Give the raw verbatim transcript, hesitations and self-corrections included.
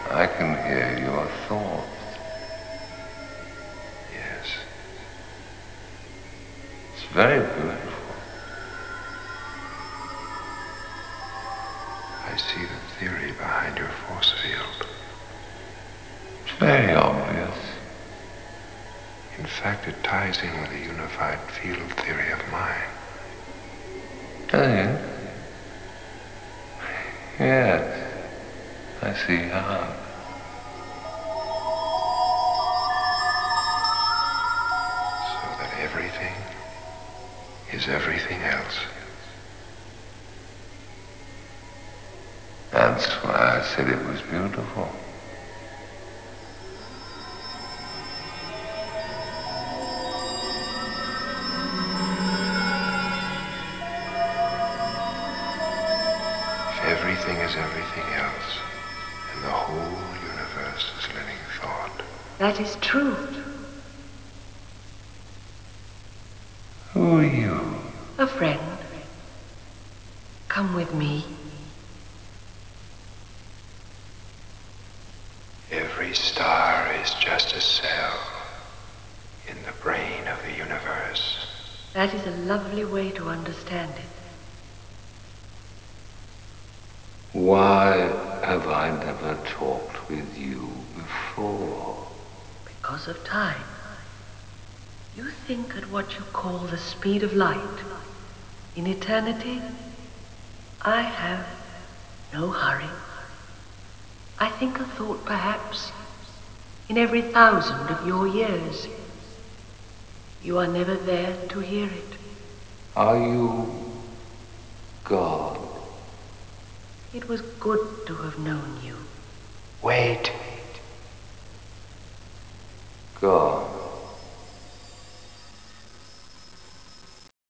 I can hear your thoughts. Yes. It's very beautiful. I see the theory behind your force field. It's very obvious. In fact, it ties in with the unified field theory of mine. Does it? Yes. I see how. So that everything is everything else. That's why I said it was beautiful. If everything is everything else, and the whole universe is living thought. That is true. Who are you? A friend. Come with me. Every star is just a cell in the brain of the universe. That is a lovely way to understand it. Why have I never talked with you before? Because of time. You think at what you call the speed of light. In eternity, I have no hurry. I think a thought perhaps in every thousand of your years. You are never there to hear it. Are you God? It was good to have known you. Wait. God.